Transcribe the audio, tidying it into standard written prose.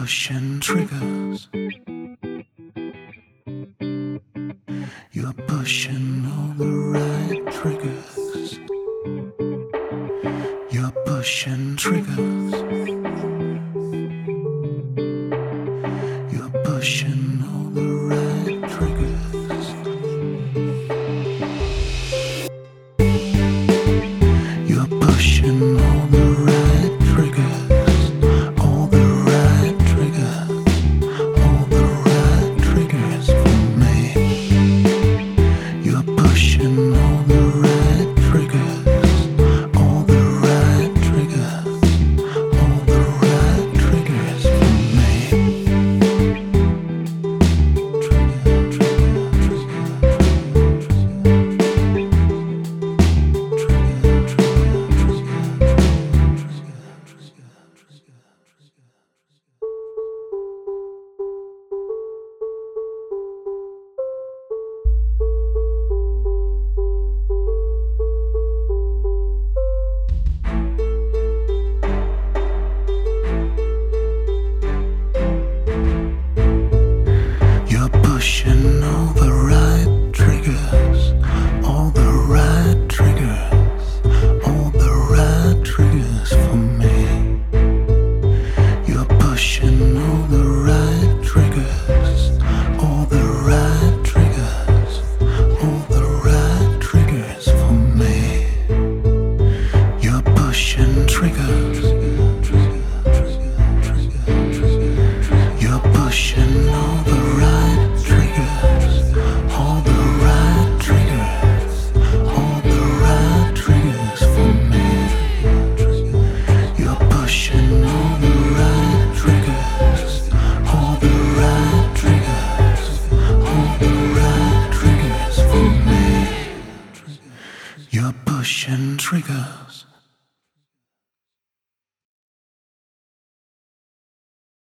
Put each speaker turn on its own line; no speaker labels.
pushing triggers. You're pushing all the right triggers. You're pushing triggers. You're pushing all the right triggers. You're pushing all the right triggers. All the right triggers. All the right triggers for me. You're pushing all the right triggers. All the right triggers. All the right triggers for me. You're pushing all the right triggers, all the right triggers, all the right triggers for me. You're pushing all the right triggers, all the right triggers, all the right triggers for me. You're pushing triggers. You're pushing all the right triggers, all the right triggers, all the right triggers for me. You're pushing all the right triggers, all the right triggers, all the right triggers for me. You're pushing triggers.